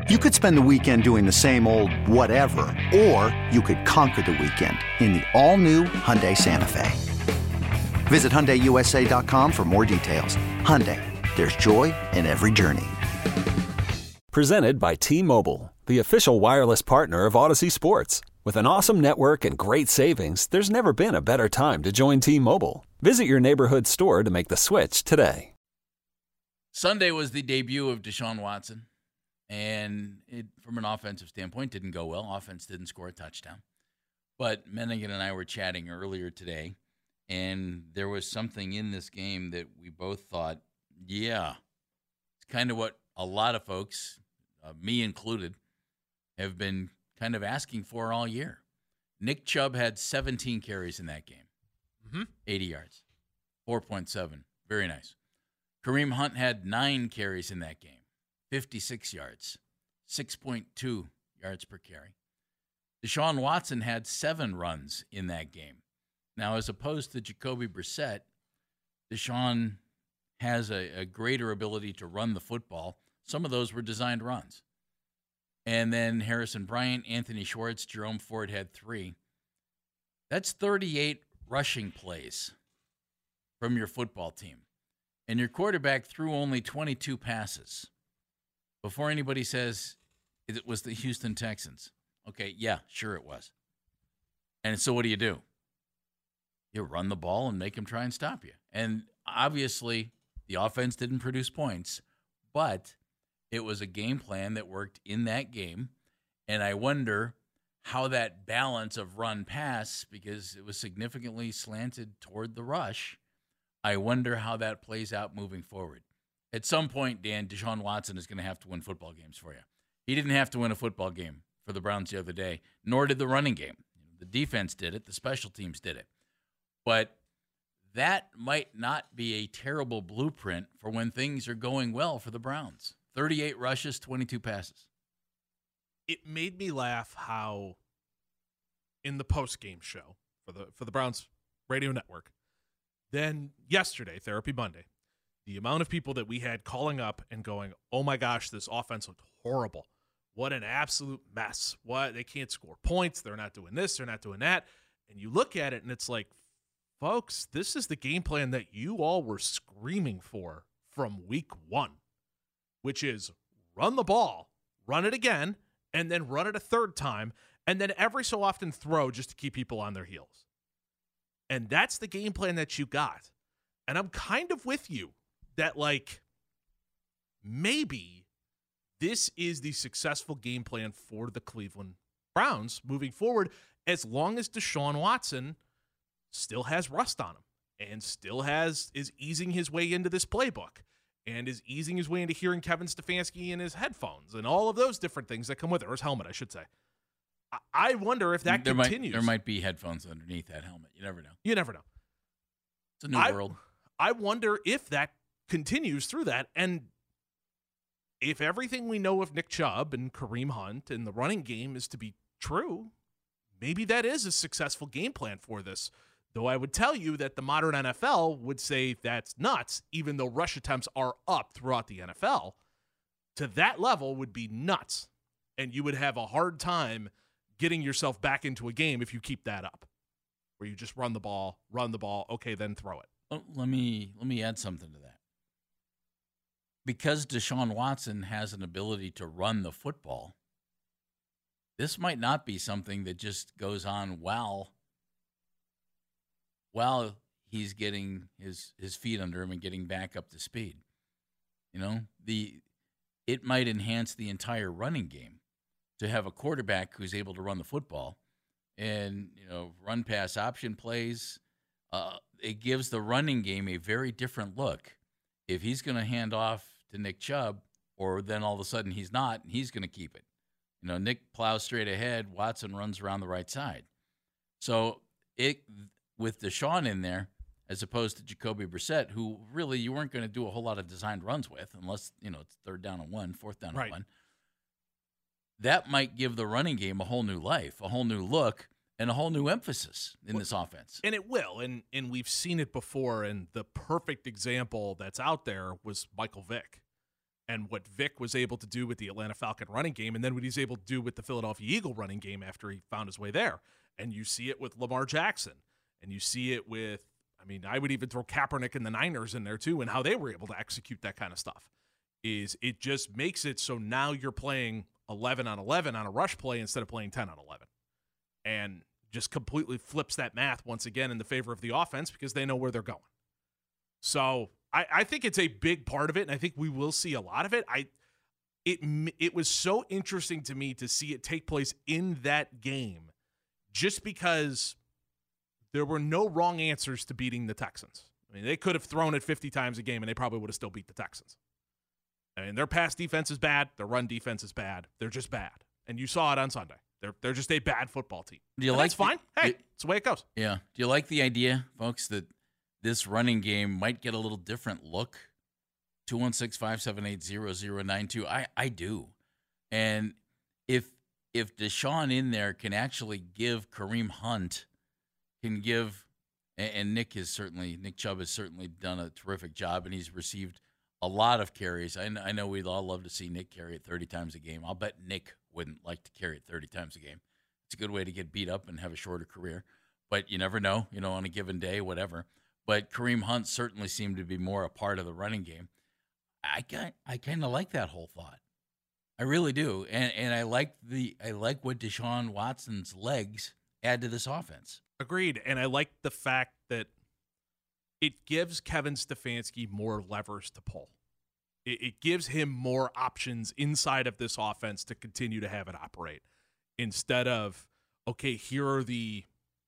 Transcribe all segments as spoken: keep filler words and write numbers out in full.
You could spend the weekend doing the same old whatever, or you could conquer the weekend in the all-new Hyundai Santa Fe. Visit Hyundai U S A dot com for more details. Hyundai, there's joy in every journey. Presented by T-Mobile, the official wireless partner of Odyssey Sports. With an awesome network and great savings, there's never been a better time to join T-Mobile. Visit your neighborhood store to make the switch today. Sunday was the debut of Deshaun Watson. And it, from an offensive standpoint, didn't go well. Offense didn't score a touchdown. But Menningen and I were chatting earlier today, and there was something in this game that we both thought, yeah, it's kind of what a lot of folks, uh, me included, have been kind of asking for all year. Nick Chubb had seventeen carries in that game, mm-hmm. eighty yards, four point seven. Very nice. Kareem Hunt had nine carries in that game. fifty-six yards, six point two yards per carry. Deshaun Watson had seven runs in that game. Now, as opposed to Jacoby Brissett, Deshaun has a, a greater ability to run the football. Some of those were designed runs. And then Harrison Bryant, Anthony Schwartz, Jerome Ford had three. That's thirty-eight rushing plays from your football team. And your quarterback threw only twenty-two passes. Before anybody says it was the Houston Texans. Okay, yeah, sure it was. And so what do you do? You run the ball and make them try and stop you. And obviously, the offense didn't produce points, but it was a game plan that worked in that game. And I wonder how that balance of run-pass, because it was significantly slanted toward the rush, I wonder how that plays out moving forward. At some point, Dan, Deshaun Watson is going to have to win football games for you. He didn't have to win a football game for the Browns the other day, nor did the running game. The defense did it. The special teams did it. But that might not be a terrible blueprint for when things are going well for the Browns. thirty-eight rushes, twenty-two passes. It made me laugh how in the post-game show for the for the Browns radio network, then yesterday, Therapy Monday, the amount of people that we had calling up and going, oh my gosh, this offense looked horrible. What an absolute mess. What, they can't score points. They're not doing this. They're not doing that. And you look at it and it's like, folks, this is the game plan that you all were screaming for from week one, which is run the ball, run it again, and then run it a third time, and then every so often throw just to keep people on their heels. And that's the game plan that you got. And I'm kind of with you that, like, maybe this is the successful game plan for the Cleveland Browns moving forward, as long as Deshaun Watson still has rust on him and still has is easing his way into this playbook and is easing his way into hearing Kevin Stefanski in his headphones and all of those different things that come with it, or his helmet, I should say. I, I wonder if that there continues. Might, there might be headphones underneath that helmet. You never know. You never know. It's a new I, world. I wonder if that continues through that, and if everything we know of Nick Chubb and Kareem Hunt and the running game is to be true, maybe that is a successful game plan for this. Though I would tell you that the modern N F L would say that's nuts, even though rush attempts are up throughout the N F L. To that level would be nuts, and you would have a hard time getting yourself back into a game if you keep that up, where you just run the ball, run the ball, okay, then throw it. Well, let me let me add something to that. Because Deshaun Watson has an ability to run the football, this might not be something that just goes on while while he's getting his, his feet under him and getting back up to speed. You know, the it might enhance the entire running game to have a quarterback who's able to run the football and, you know, run pass option plays. Uh, it gives the running game a very different look. If he's going to hand off to Nick Chubb, or then all of a sudden he's not, and he's going to keep it. You know, Nick plows straight ahead, Watson runs around the right side. So it with Deshaun in there, as opposed to Jacoby Brissett, who really you weren't going to do a whole lot of designed runs with, unless, you know, it's third down and one, fourth down right. and one. That might give the running game a whole new life, a whole new look, and a whole new emphasis in well, this offense. And it will, and and we've seen it before, and the perfect example that's out there was Michael Vick. and what Vic was able to do with the Atlanta Falcon running game, and then what he's able to do with the Philadelphia Eagle running game after he found his way there. And you see it with Lamar Jackson, and you see it with, I mean, I would even throw Kaepernick and the Niners in there too, and how they were able to execute that kind of stuff. Is it just makes it so now you're playing eleven on eleven on a rush play instead of playing ten on eleven. And just completely flips that math once again in the favor of the offense because they know where they're going. So I, I think it's a big part of it, and I think we will see a lot of it. I it it was so interesting to me to see it take place in that game just because there were no wrong answers to beating the Texans. I mean, they could have thrown it fifty times a game, and they probably would have still beat the Texans. I mean, their pass defense is bad. Their run defense is bad. They're just bad. And you saw it on Sunday. They're they're just a bad football team. Do you and like that's fine. The, hey, it, it's the way it goes. Yeah. Do you like the idea, folks, that this running game might get a little different look? two one six, five seven eight, zero zero nine two. I, I do. And if if Deshaun in there can actually give Kareem Hunt, can give, and, and Nick has certainly, Nick Chubb has certainly done a terrific job, and he's received a lot of carries. I, I know we'd all love to see Nick carry it thirty times a game. I'll bet Nick wouldn't like to carry it thirty times a game. It's a good way to get beat up and have a shorter career. But you never know, you know, on a given day, whatever. But Kareem Hunt certainly seemed to be more a part of the running game. I got, I kind of like that whole thought. I really do. And and I like the I like what Deshaun Watson's legs add to this offense. Agreed. And I like the fact that it gives Kevin Stefanski more levers to pull. It, it gives him more options inside of this offense to continue to have it operate. Instead of, okay, here are the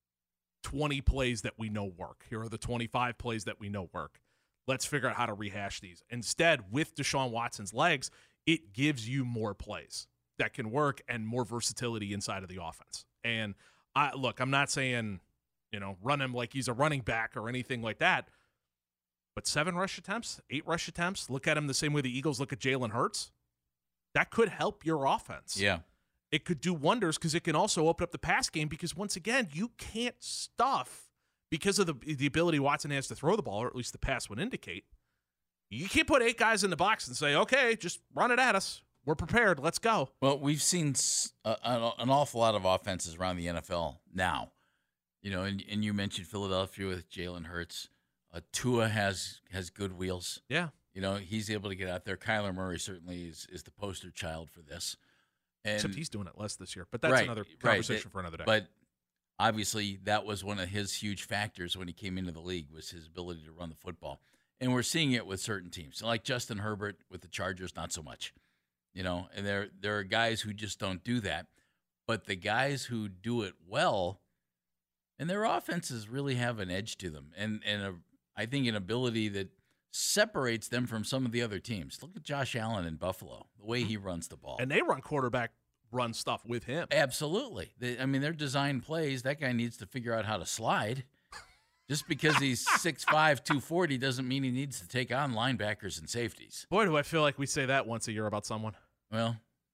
twenty plays that we know work. Here are the twenty-five plays that we know work. Let's figure out how to rehash these. Instead, with Deshaun Watson's legs, it gives you more plays that can work and more versatility inside of the offense. And I look, I'm not saying, you know, run him like he's a running back or anything like that. But seven rush attempts, eight rush attempts, look at him the same way the Eagles look at Jalen Hurts. That could help your offense. Yeah. It could do wonders because it can also open up the pass game because, once again, you can't stuff because of the, the ability Watson has to throw the ball, or at least the pass would indicate. You can't put eight guys in the box and say, okay, just run it at us. We're prepared. Let's go. Well, we've seen a, a, an awful lot of offenses around the N F L now. You know, and, and you mentioned Philadelphia with Jalen Hurts. Uh, Tua has has good wheels. Yeah. You know, he's able to get out there. Kyler Murray certainly is, is the poster child for this. And, Except he's doing it less this year. But that's right, another conversation right. for another day. But obviously that was one of his huge factors when he came into the league, was his ability to run the football. And we're seeing it with certain teams. So like Justin Herbert with the Chargers, not so much. You know, and there there are guys who just don't do that. But the guys who do it well, and their offenses really have an edge to them. And, and a, I think an ability that separates them from some of the other teams. Look at Josh Allen in Buffalo, the way he runs the ball. And they run quarterback run stuff with him. Absolutely. They, I mean, they're design plays. That guy needs to figure out how to slide. Just because he's six five, two forty doesn't mean he needs to take on linebackers and safeties. Boy, do I feel like we say that once a year about someone. Well,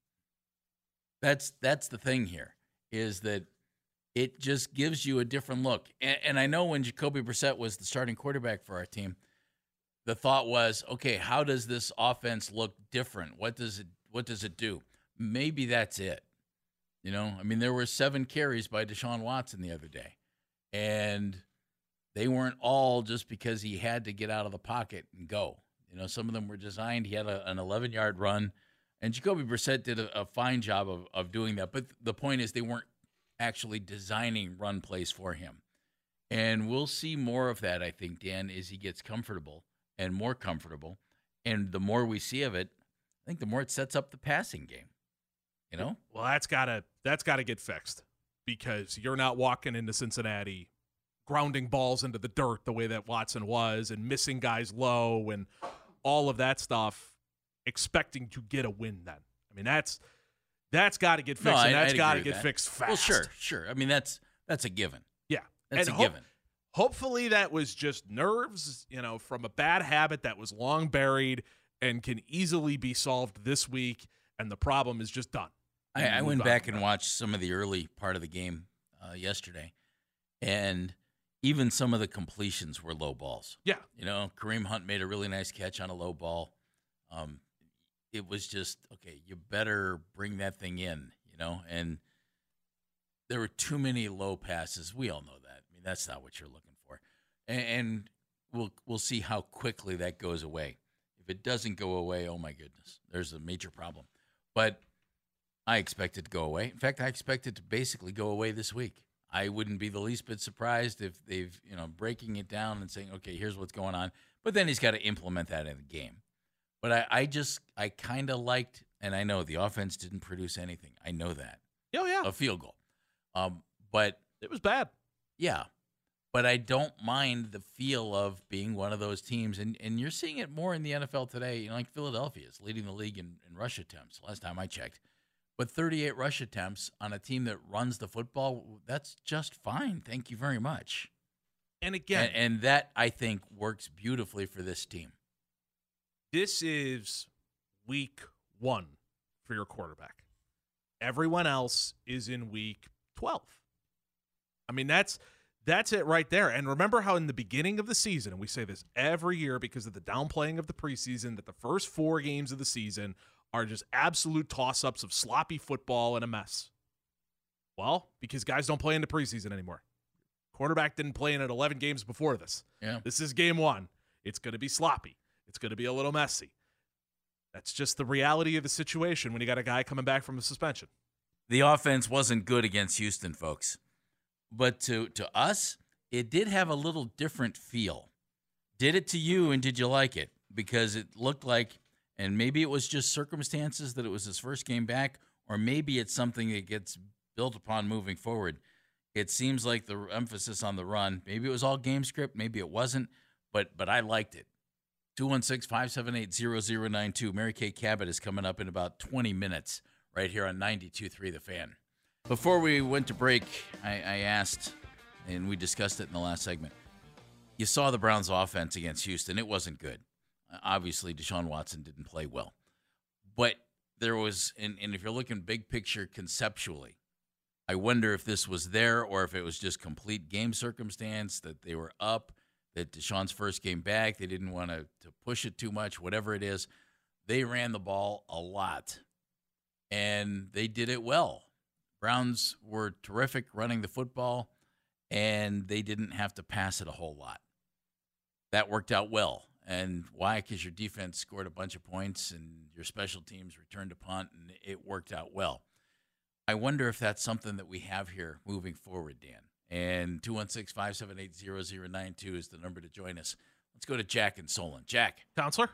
that's that's the thing here, is that it just gives you a different look. And, and I know when Jacoby Brissett was the starting quarterback for our team, the thought was, okay, how does this offense look different? What does it what does it do? Maybe that's it. You know, I mean, there were seven carries by Deshaun Watson the other day, and they weren't all just because he had to get out of the pocket and go. You know, some of them were designed. He had a, an eleven-yard run, and Jacoby Brissett did a, a fine job of, of doing that. But the point is, they weren't actually designing run plays for him. And we'll see more of that, I think, Dan, as he gets comfortable and more comfortable. And the more we see of it, I think the more it sets up the passing game. You know? Well, that's gotta that's gotta get fixed, because you're not walking into Cincinnati grounding balls into the dirt the way that Watson was and missing guys low and all of that stuff, expecting to get a win then. I mean, that's that's got to get fixed, no, and I, that's got to that. get fixed fast. Well, sure, sure. I mean, that's that's a given. Yeah. That's and a ho- given. Hopefully that was just nerves, you know, from a bad habit that was long buried and can easily be solved this week, and the problem is just done. I, I went back and watched some of the early part of the game uh, yesterday, and even some of the completions were low balls. Yeah. You know, Kareem Hunt made a really nice catch on a low ball. Um, it was just, okay, you better bring that thing in, you know, and there were too many low passes. We all know that. I mean, that's not what you're looking for. And, and we'll we'll see how quickly that goes away. If it doesn't go away, oh my goodness, there's a major problem. But I expect it to go away. In fact, I expect it to basically go away this week. I wouldn't be the least bit surprised if they've, you know, breaking it down and saying, okay, here's what's going on. But then he's got to implement that in the game. But I, I just, I kind of liked, and I know the offense didn't produce anything. I know that. Oh, yeah. A field goal. Um, but it was bad. Yeah. But I don't mind the feel of being one of those teams. And, and you're seeing it more in the N F L today. You know, like Philadelphia is leading the league in, in rush attempts, last time I checked. But thirty-eight rush attempts on a team that runs the football, that's just fine. Thank you very much. And again. And, and that, I think, works beautifully for this team. This is week one for your quarterback. Everyone else is in week twelve. I mean, that's that's it right there. And remember how in the beginning of the season, and we say this every year because of the downplaying of the preseason, that the first four games of the season are just absolute toss-ups of sloppy football and a mess. Well, because guys don't play in the preseason anymore. Quarterback didn't play in it eleven games before this. Yeah. This is game one. It's going to be sloppy. It's going to be a little messy. That's just the reality of the situation when you got a guy coming back from a suspension. The offense wasn't good against Houston, folks. But to, to us, it did have a little different feel. Did it to you, and did you like it? Because it looked like, and maybe it was just circumstances that it was his first game back, or maybe it's something that gets built upon moving forward. It seems like the emphasis on the run, maybe it was all game script, maybe it wasn't, but but I liked it. two one six, five seven eight, zero zero nine two. Mary Kay Cabot is coming up in about twenty minutes right here on ninety-two point three The Fan. Before we went to break, I, I asked, and we discussed it in the last segment, you saw the Browns' offense against Houston. It wasn't good. Obviously, Deshaun Watson didn't play well. But there was, and, and if you're looking big picture conceptually, I wonder if this was there or if it was just complete game circumstance, that they were up, that Deshaun's first game back, they didn't want to, to push it too much, whatever it is. They ran the ball a lot, and they did it well. Browns were terrific running the football, and they didn't have to pass it a whole lot. That worked out well. And why? Because your defense scored a bunch of points, and your special teams returned a punt, and it worked out well. I wonder if that's something that we have here moving forward, Dan. And two one six, five seven eight, zero zero nine two is the number to join us. Let's go to Jack in Solon. Jack. Counselor?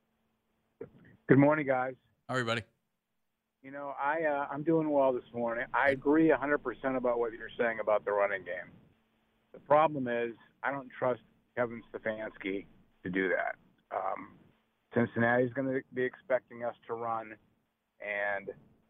Good morning, guys. How are you, buddy? You know, I, uh, I'm doing well this morning. I agree one hundred percent about what you're saying about the running game. The problem is I don't trust Kevin Stefanski to do that. Um, Cincinnati's going to be expecting us to run, and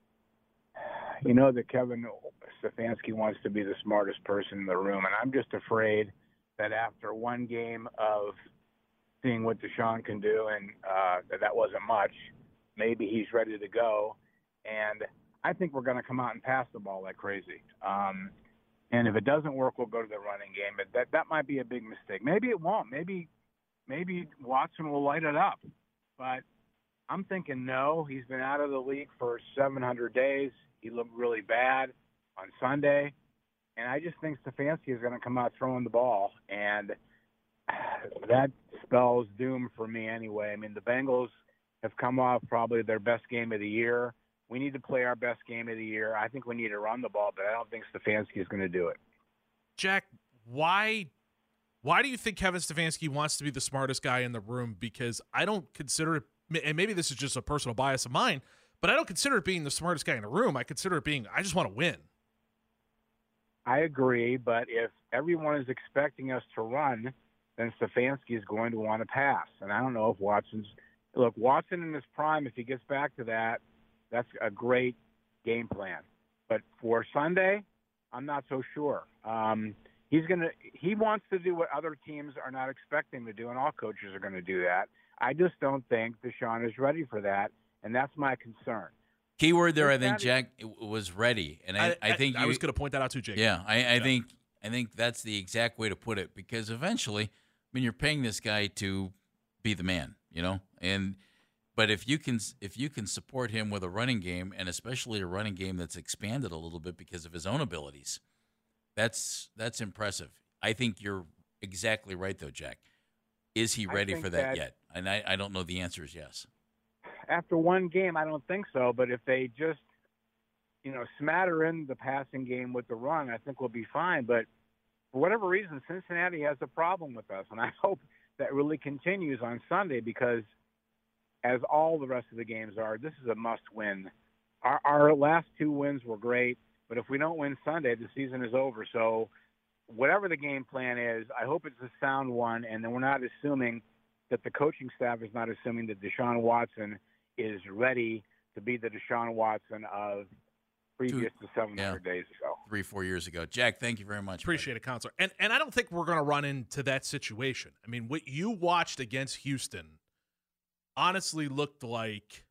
you know that Kevin Stefanski wants to be the smartest person in the room, and I'm just afraid that after one game of seeing what Deshaun can do, and uh, that, that wasn't much, maybe he's ready to go, and I think we're going to come out and pass the ball like crazy. Um, and if it doesn't work, we'll go to the running game, but that, that might be a big mistake. Maybe it won't. Maybe maybe Watson will light it up, but I'm thinking no. He's been out of the league for seven hundred days. He looked really bad on Sunday. And I just think Stefanski is going to come out throwing the ball. And that spells doom for me anyway. I mean, the Bengals have come off probably their best game of the year. We need to play our best game of the year. I think we need to run the ball, but I don't think Stefanski is going to do it. Jack, why why do you think Kevin Stefanski wants to be the smartest guy in the room? Because I don't consider it, and maybe this is just a personal bias of mine, but I don't consider it being the smartest guy in the room. I consider it being, I just want to win. I agree, but if everyone is expecting us to run, then Stefanski is going to want to pass. And I don't know if Watson's – look, Watson in his prime, if he gets back to that, that's a great game plan. But for Sunday, I'm not so sure. Um, he's going to – he wants to do what other teams are not expecting to do, and all coaches are going to do that. I just don't think Deshaun is ready for that, and that's my concern. Keyword there, I think, Jack, was ready, and I, I, I think I you, was going to point that out too, Jake. Yeah, I, I yeah. think I think that's the exact way to put it, because eventually, I mean, you're paying this guy to be the man, you know, and but if you can if you can support him with a running game, and especially a running game that's expanded a little bit because of his own abilities, that's that's impressive. I think you're exactly right, though, Jack. Is he ready for that, that yet? And I, I don't know. The answer is yes. After one game, I don't think so. But if they just, you know, smatter in the passing game with the run, I think we'll be fine. But for whatever reason, Cincinnati has a problem with us, and I hope that really continues on Sunday because, as all the rest of the games are, this is a must-win. Our, our last two wins were great, but if we don't win Sunday, the season is over. So whatever the game plan is, I hope it's a sound one, and then we're not assuming that the coaching staff is not assuming that Deshaun Watson is ready to be the Deshaun Watson of previous Two, to seven hundred yeah, days ago. Three, four years ago. Jack, thank you very much. Appreciate buddy. it, Counselor. And, and I don't think we're going to run into that situation. I mean, what you watched against Houston honestly looked like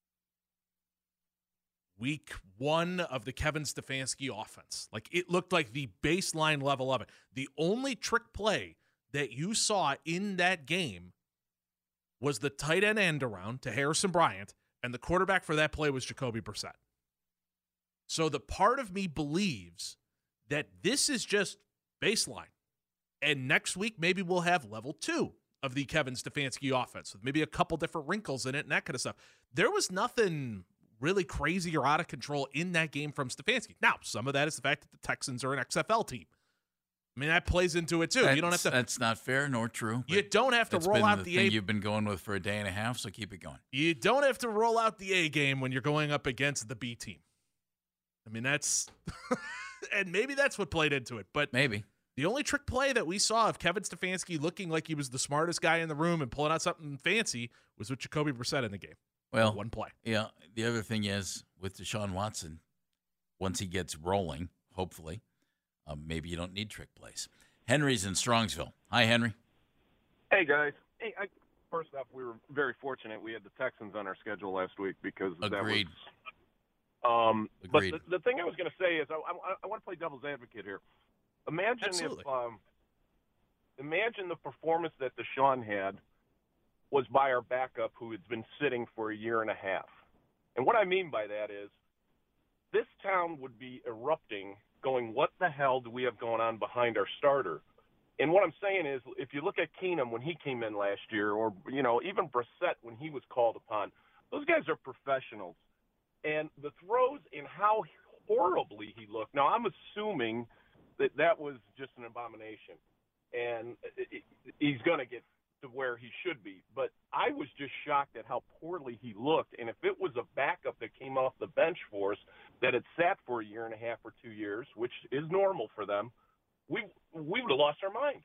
week one of the Kevin Stefanski offense. Like, it looked like the baseline level of it. The only trick play that you saw in that game was the tight end end around to Harrison Bryant, and the quarterback for that play was Jacoby Brissett. So the part of me believes that this is just baseline, and next week maybe we'll have level two of the Kevin Stefanski offense with maybe a couple different wrinkles in it and that kind of stuff. There was nothing really crazy or out of control in that game from Stefanski. Now, some of that is the fact that the Texans are an X F L team. I mean, that plays into it too. That's, you don't have to. That's not fair nor true. You don't have to roll out the, the thing A. You've been going with for a day and a half, so keep it going. You don't have to roll out the A game when you're going up against the B team. I mean, that's and maybe that's what played into it. But maybe the only trick play that we saw of Kevin Stefanski looking like he was the smartest guy in the room and pulling out something fancy was with Jacoby Brissett in the game. Well, one play. Yeah. The other thing is with Deshaun Watson, once he gets rolling, hopefully, um, maybe you don't need trick plays. Henry's in Strongsville. Hi, Henry. Hey, guys. Hey, I, first off, we were very fortunate we had the Texans on our schedule last week because Agreed. that was um, – Agreed. But the, the thing I was going to say is I, I, I want to play devil's advocate here. Imagine Absolutely. if um, – imagine the performance that Deshaun had was by our backup who had been sitting for a year and a half. And what I mean by that is this town would be erupting – going, what the hell do we have going on behind our starter? And what I'm saying is, if you look at Keenum when he came in last year, or, you know, even Brissett when he was called upon, those guys are professionals. And the throws and how horribly he looked. Now, I'm assuming that that was just an abomination. And it, it, he's going to get to where he should be. But I was just shocked at how poorly he looked. And if it was a backup that came off the bench for us that had sat for a year and a half or two years, which is normal for them, we we would have lost our mind.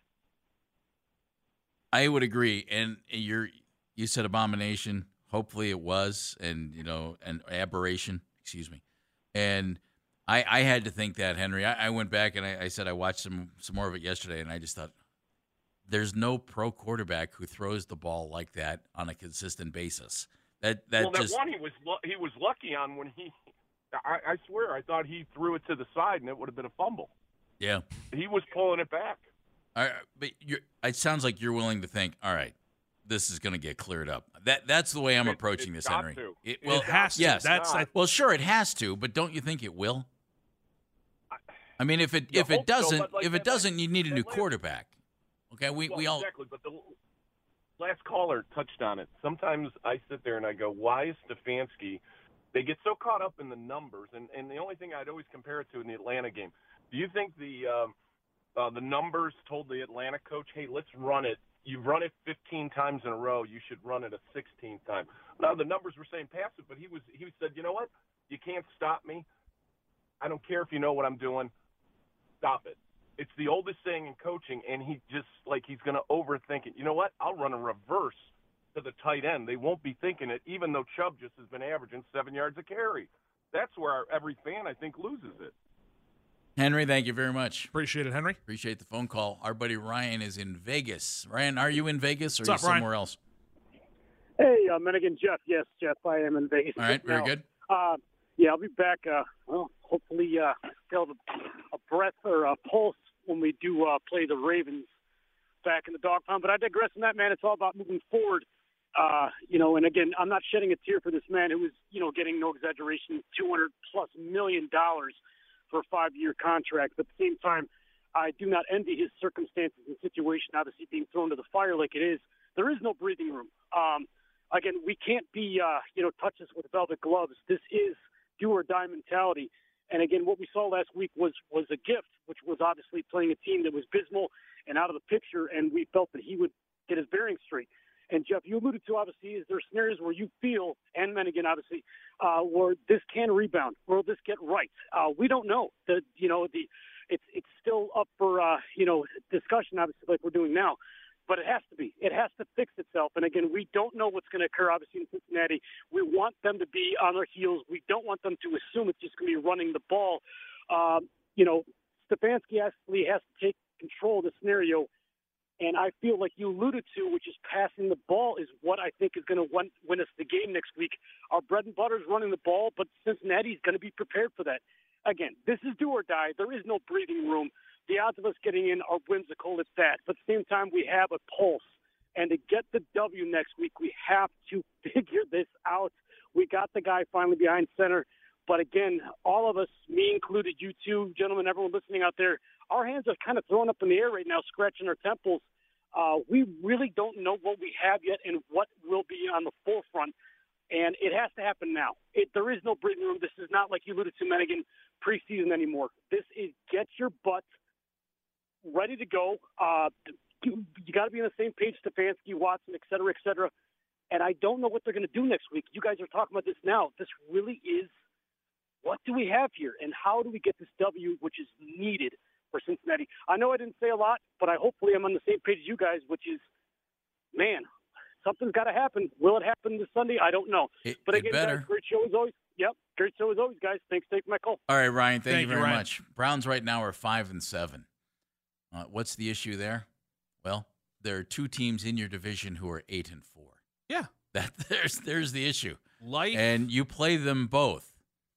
I would agree. And you're you said abomination. Hopefully it was, and you know, an aberration. Excuse me. And I I had to think that, Henry. I, I went back and I, I said I watched some some more of it yesterday, and I just thought, there's no pro quarterback who throws the ball like that on a consistent basis. That that well, that just, one he was he was lucky on when he. I, I swear, I thought he threw it to the side and it would have been a fumble. Yeah, he was pulling it back. All right, but you're, it sounds like you're willing to think, all right, this is going to get cleared up. That that's the way I'm it, approaching this, got Henry. To. It, well, it has to. Yes, that's I, well, sure, it has to, but don't you think it will? I, I mean, if it if it doesn't, so, like, if it doesn't, like, you need a new quarterback. Okay, we well, we all exactly. But the last caller touched on it. Sometimes I sit there and I go, "Why is Stefanski?" They get so caught up in the numbers, and, and the only thing I'd always compare it to in the Atlanta game. Do you think the um, uh, the numbers told the Atlanta coach, "Hey, let's run it. You've run it fifteen times in a row. You should run it a sixteenth time." No, the numbers were saying pass it, but he was he said, "You know what? You can't stop me. I don't care if you know what I'm doing. Stop it." It's the oldest saying in coaching, and he just, like, he's going to overthink it. You know what? I'll run a reverse to the tight end. They won't be thinking it, even though Chubb just has been averaging seven yards a carry. That's where our, every fan, I think, loses it. Henry, thank you very much. Appreciate it, Henry. Appreciate the phone call. Our buddy Ryan is in Vegas. Ryan, are you in Vegas or What's are you up, Ryan? somewhere else? Hey, uh, Minigan Jeff. Yes, Jeff, I am in Vegas. All right, very now. good. Uh, yeah, I'll be back, uh, well, hopefully uh, feel a breath or a pulse when we do uh, play the Ravens back in the dog pound. But I digress on that, man. It's all about moving forward. Uh, you know, and again, I'm not shedding a tear for this man who was, you know, getting, no exaggeration, two hundred plus million dollars for a five-year contract. But at the same time, I do not envy his circumstances and situation, obviously being thrown to the fire like it is. There is no breathing room. Um, again, we can't be, uh, you know, touch us with velvet gloves. This is do or die mentality. And again, what we saw last week was was a gift, which was obviously playing a team that was abysmal and out of the picture, and we felt that he would get his bearings straight. And, Jeff, you alluded to, obviously, is there scenarios where you feel, and Mennigan, obviously, uh, where this can rebound, will this get right? Uh, we don't know. The, you know, the it's it's still up for, uh, you know, discussion, obviously, like we're doing now. But it has to be. It has to fix itself. And, again, we don't know what's going to occur, obviously, in Cincinnati. We want them to be on their heels. We don't want them to assume it's just going to be running the ball. Um, you know, Stefanski actually has to take control of the scenario. And I feel like you alluded to, which is passing the ball is what I think is going to win, win us the game next week. Our bread and butter is running the ball, but Cincinnati is going to be prepared for that. Again, this is do or die. There is no breathing room. The odds of us getting in are whimsical at that. But at the same time, we have a pulse. And to get the W next week, we have to figure this out. We got the guy finally behind center. But again, all of us, me included, you two, gentlemen, everyone listening out there, our hands are kind of thrown up in the air right now, scratching our temples. Uh, we really don't know what we have yet and what will be on the forefront. And it has to happen now. It, there is no breathing room. This is not, like you alluded to, Mennigan, preseason anymore. This is get your butt ready to go. Uh, you you got to be on the same page, Stefanski, Watson, et cetera, et cetera. And I don't know what they're going to do next week. You guys are talking about this now. This really is, what do we have here? And how do we get this W, which is needed for Cincinnati? I know I didn't say a lot, but I hopefully I'm on the same page as you guys, which is, man, something's got to happen. Will it happen this Sunday? I don't know. It, but it again, better. guys, great show as always. Yep, great show as always, guys. Thanks for taking my call. All right, Ryan, thank, Thank you you, very Ryan. much. Browns right now are five and seven. Uh, what's the issue there? Well, there are two teams in your division who are eight and four. Yeah. That there's there's the issue. Life. And you play them both.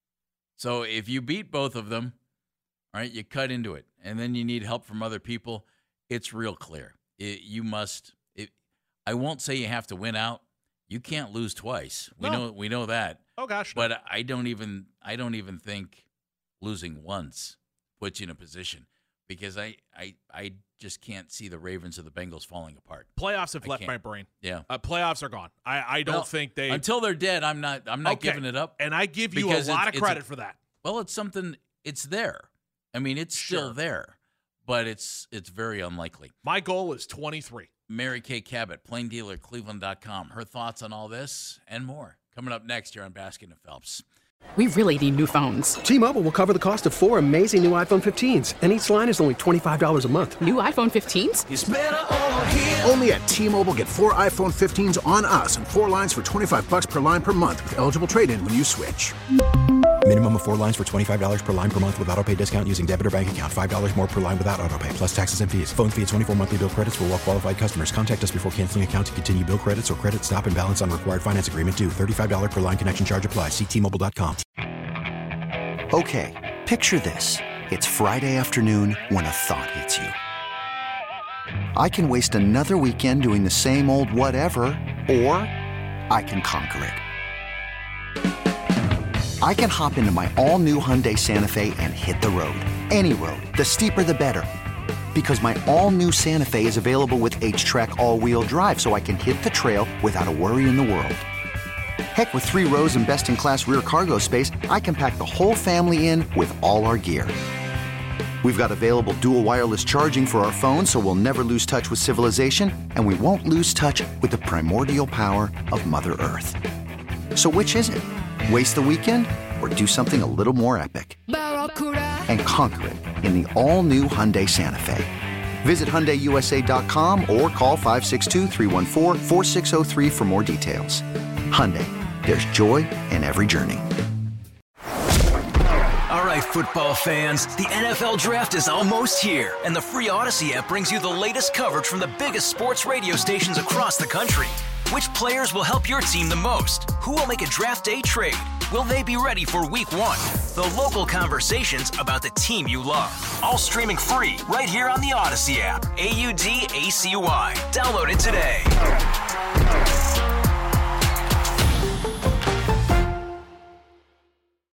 So if you beat both of them, all right, you cut into it, and then you need help from other people. It's real clear. It, you must. It, I won't say you have to win out. You can't lose twice. We No. know we know that. Oh, gosh. no. But I don't even I don't even think losing once puts you in a position, because I I, I just can't see the Ravens or the Bengals falling apart. Playoffs have I left can't. my brain. Yeah. Uh, playoffs are gone. I, I don't Well, think they. Until they're dead, I'm not I'm not Okay. giving it up. And I give you Because a lot it's- of it's a- credit for that. Well, it's something. It's there. I mean, it's still Sure. there, but it's it's very unlikely. My goal is twenty-three. Mary Kay Cabot, plain dealer cleveland dot com. Her thoughts on all this and more coming up next here on Baskin and Phelps. We really need new phones. T-Mobile will cover the cost of four amazing new iPhone fifteens, and each line is only twenty-five dollars a month. New iPhone fifteens? Only at T-Mobile, get four iPhone fifteens on us and four lines for twenty-five bucks per line per month with eligible trade-in when you switch. Minimum of four lines for twenty-five dollars per line per month with autopay discount using debit or bank account. five dollars more per line without autopay, plus taxes and fees. Phone fee at twenty-four monthly bill credits for well qualified customers. Contact us before canceling account to continue bill credits or credit stop and balance on required finance agreement due. thirty-five dollars per line connection charge applies. See T Mobile dot com. Okay, picture this. It's Friday afternoon when a thought hits you. I can waste another weekend doing the same old whatever, or I can conquer it. I can hop into my all-new Hyundai Santa Fe and hit the road. Any road. The steeper, the better. Because my all-new Santa Fe is available with H-Track all-wheel drive, so I can hit the trail without a worry in the world. Heck, with three rows and best-in-class rear cargo space, I can pack the whole family in with all our gear. We've got available dual wireless charging for our phones, so we'll never lose touch with civilization, and we won't lose touch with the primordial power of Mother Earth. So which is it? Waste the weekend or do something a little more epic? And conquer it in the all-new Hyundai Santa Fe. Visit Hyundai U S A dot com or call five six two, three one four, four six zero three for more details. Hyundai, there's joy in every journey. All right, football fans, the N F L Draft is almost here, and the free Odyssey app brings you the latest coverage from the biggest sports radio stations across the country. Which players will help your team the most? Who will make a draft day trade? Will they be ready for week one? The local conversations about the team you love. All streaming free right here on the Odyssey app. A U D A C Y. Download it today.